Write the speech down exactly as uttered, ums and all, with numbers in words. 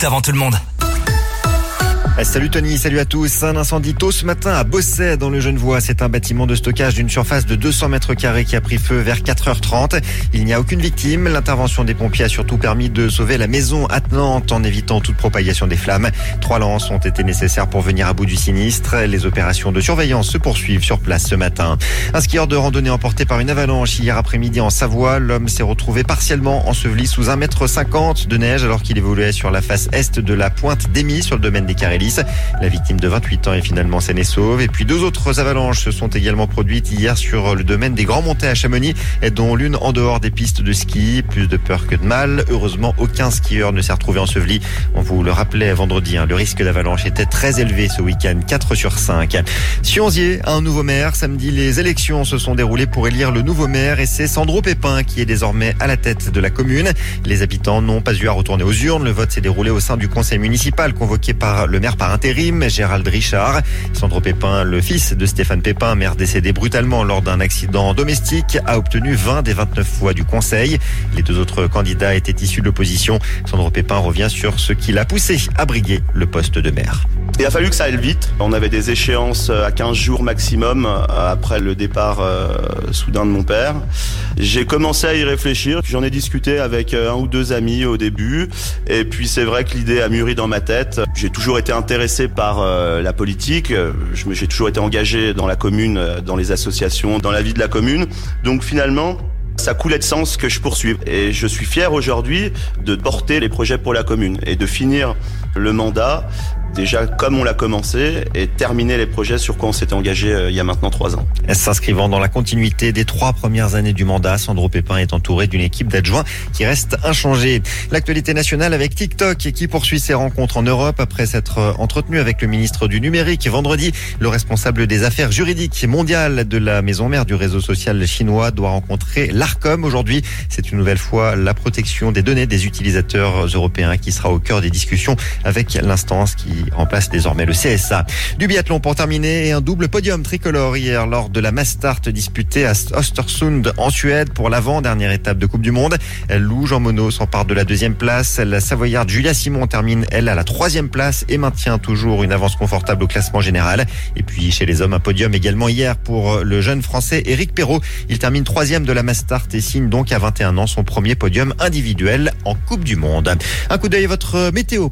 minutes avant tout le monde. Salut Tony, salut à tous. Un incendie tôt ce matin à Bosset dans le Genevois. C'est un bâtiment de stockage d'une surface de deux cents mètres carrés qui a pris feu vers quatre heures trente. Il n'y a aucune victime. L'intervention des pompiers a surtout permis de sauver la maison attenante en évitant toute propagation des flammes. Trois lances ont été nécessaires pour venir à bout du sinistre. Les opérations de surveillance se poursuivent sur place ce matin. Un skieur de randonnée emporté par une avalanche hier après-midi en Savoie. L'homme s'est retrouvé partiellement enseveli sous un mètre cinquante de neige alors qu'il évoluait sur la face est de la pointe d'Émy sur le domaine des Carélis. La victime de vingt-huit ans est finalement saine et sauve. Et puis deux autres avalanches se sont également produites hier sur le domaine des Grands Montets à Chamonix, dont l'une en dehors des pistes de ski. Plus de peur que de mal. Heureusement, aucun skieur ne s'est retrouvé enseveli. On vous le rappelait vendredi, hein, le risque d'avalanche était très élevé ce week-end, quatre sur cinq. Sionzier a un nouveau maire. Samedi, les élections se sont déroulées pour élire le nouveau maire et c'est Sandro Pépin qui est désormais à la tête de la commune. Les habitants n'ont pas eu à retourner aux urnes. Le vote s'est déroulé au sein du conseil municipal convoqué par le maire par intérim, Gérald Richard. Sandro Pépin, le fils de Stéphane Pépin, maire décédé brutalement lors d'un accident domestique, a obtenu vingt des vingt-neuf voix du conseil. Les deux autres candidats étaient issus de l'opposition. Sandro Pépin revient sur ce qui l'a poussé à briguer le poste de maire. Il a fallu que ça aille vite. On avait des échéances à quinze jours maximum après le départ euh, soudain de mon père. J'ai commencé à y réfléchir. J'en ai discuté avec un ou deux amis au début. Et puis c'est vrai que l'idée a mûri dans ma tête. J'ai toujours été intéressé par euh, la politique. Je me, j'ai toujours été engagé dans la commune, dans les associations, dans la vie de la commune. Donc finalement, ça coulait de sens que je poursuive. Et je suis fier aujourd'hui de porter les projets pour la commune et de finir le mandat déjà comme on l'a commencé et terminer les projets sur quoi on s'était engagé euh, il y a maintenant trois ans. S'inscrivant dans la continuité des trois premières années du mandat, Sandro Pépin est entouré d'une équipe d'adjoints qui reste inchangée. L'actualité nationale avec TikTok qui poursuit ses rencontres en Europe après s'être entretenu avec le ministre du numérique vendredi. Le responsable des affaires juridiques mondiales de la maison mère du réseau social chinois doit rencontrer l'Arcom aujourd'hui. C'est une nouvelle fois la protection des données des utilisateurs européens qui sera au cœur des discussions avec l'instance qui remplace désormais le C S A. Du biathlon pour terminer et un double podium tricolore hier lors de la Mastart disputée à Östersund en Suède pour l'avant-dernière étape de Coupe du Monde. Lou Jean Monod s'empare de la deuxième place. La Savoyarde Julia Simon termine, elle, à la troisième place et maintient toujours une avance confortable au classement général. Et puis chez les hommes, un podium également hier pour le jeune Français Éric Perrault. Il termine troisième de la Mastart et signe donc à vingt et un ans son premier podium individuel en Coupe du Monde. Un coup d'œil à votre météo.